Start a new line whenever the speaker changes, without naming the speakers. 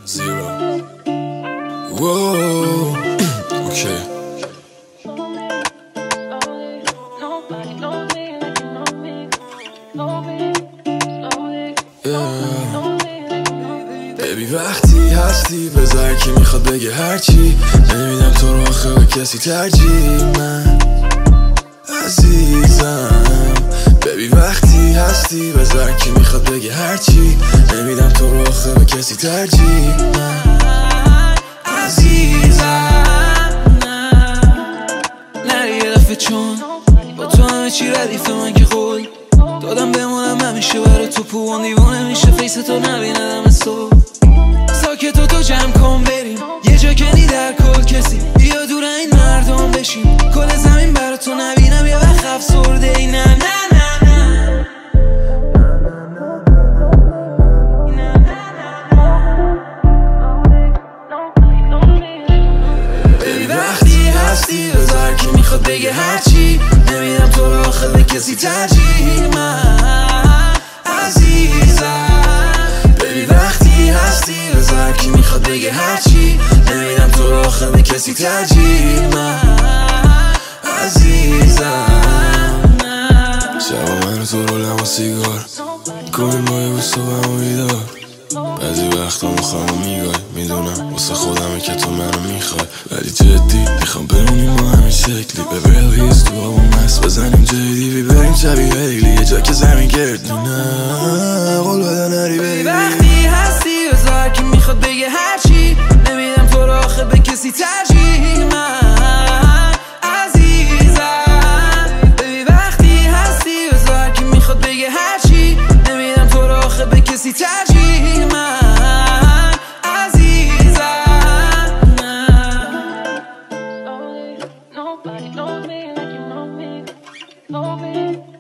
Zero. Whoa. Okay. Baby وقتی هستی بذار کی میخواد بگه هرچی، نمیدم تو رو آخه به کسی ترجیح. من عزیزم ببی وقتی هستی بذار کی میخواد بگه هرچی، نمیدم تو رو آخه به کسی ترجیح. من عزیزم
نری یه دفعه چون با تو همه چی ردیفه، من که قول دادم بمونم همیشه برای تو، پوان دیوانه میشه فیس تو نبیندم از تو. ساکت و تو جمع کن بریم یه جا کنی در کل کسی، بیا دور این مردم بشیم، کل زمین برای تو نبینم یه وقت افسرده ای. نه نه نه نه
ببی وقتی هستی بذار کی میخواد بگه هرچی، نمیدم تو رو آخه به کسی ترجیح. من عزیزم ببی وقتی هستی بذار کی میخواد بگه هرچی، نمیدم تو رو آخه به کسی ترجیح. من عزیزم شبا من و تو رو لما سیگار کنیم با یه بوستو به همو بیدار، بعضی وقتا مخوام میگای میدونم واسه خودمه که تو منو میخوای، ولی جدی میخوام بمونیم ما همین شکلی، به ریلیز تو همون مست بزنیم JDV بریم شبیه هیلی یه جا که زمین گردونه، قول بده نری بیبی.
وقتی هستی بذار کی میخواد بگه هرچی، نمیدم تو رو آخه به کسی ترجیح. من عزیزم ببی وقتی هستی بذار کی میخواد بگه هرچی، نمیدم تو رو آخه به کسی ترجیح. من عزیزم
Nobody knows me like you know me.